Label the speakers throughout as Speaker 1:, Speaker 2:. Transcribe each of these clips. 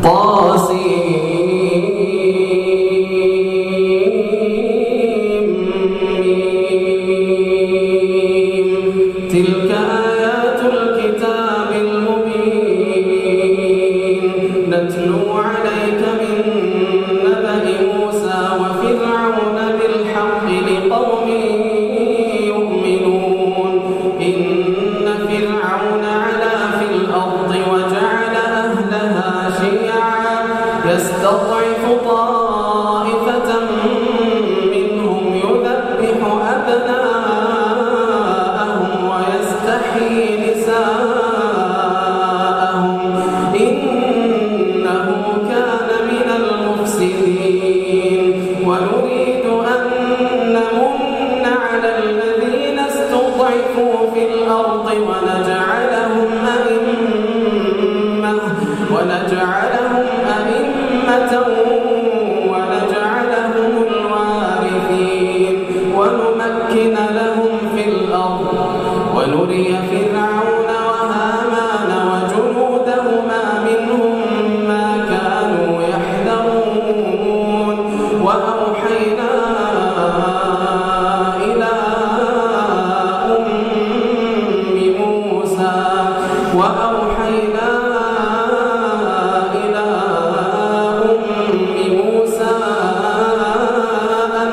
Speaker 1: تلك آيات الكتاب المبين نتلو عليك من نبأ موسى وفرعون بالحق لقوم يؤمنون إن فرعون علا في الأرض وجعل أهلها شيعا يستضعف طائفة منهم يذبح أبناءهم ويستحيي نساءهم إنه كان من المفسدين ونريد أن نمن على الذين استضعفوا في الأرض ونجعلهم أئمة ونجعلهم الوارثين ونمكن لهم في الأرض ونري فرعون وهامان وجنودهما منهم ما كانوا يحذرون وأوحينا إلى أم موسى أن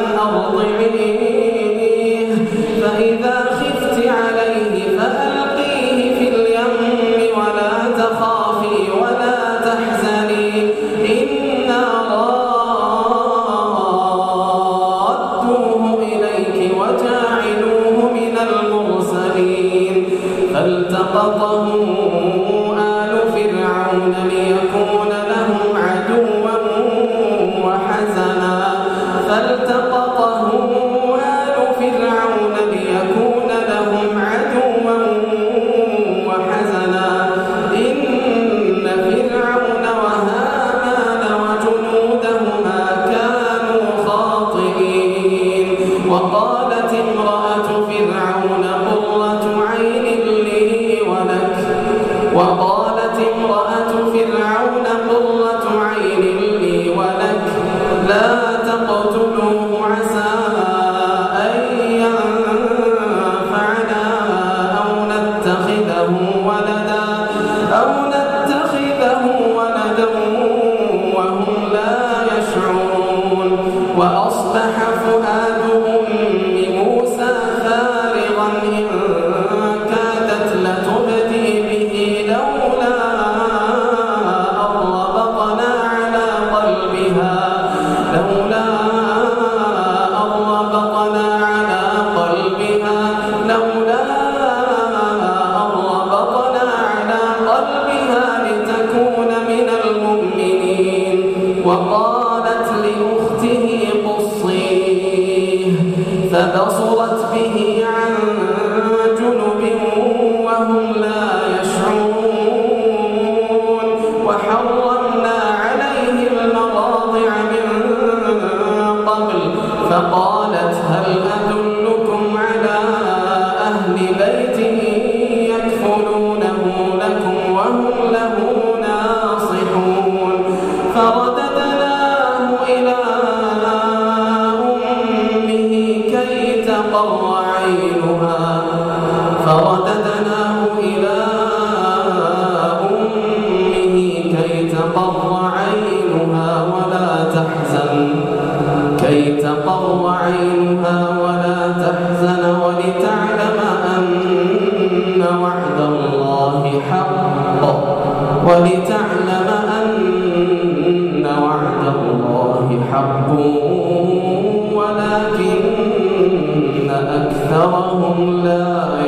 Speaker 1: أرضعيه فإذا خفت عليه فألقيه في اليم ولا تخافي ولا تحزني إنا رادوه إليك وجاعلوه من المرسلين فالتقطه آل فرعون ليكون لهم عدوا وحزنا إن فرعون وهامان وجنودهما كانوا خاطئين وقالت امرأة فرعون قرة عين لي ولك لا تقتلوه عسى أن ينفعنا أو نتخذه ولدا وهم لا يشعرون وأصبح فؤاد أم موسى فارغا إن كادت لتبدي به لولا أن ربطنا على قلبها لتكون من المؤمنين وقالت لأخته قصيه فبصرت به عن جنب وهم لا يشعرون وحرمنا عليه المراضع من قبل فقالت هل أدلكم على أهل بيت يكفلونه لكم وهم له ناصحون فرددناه إلى أمه كي تقر عينها ولا تحزن ولتعلم أن وعد الله حق ولكن أكثرهم لا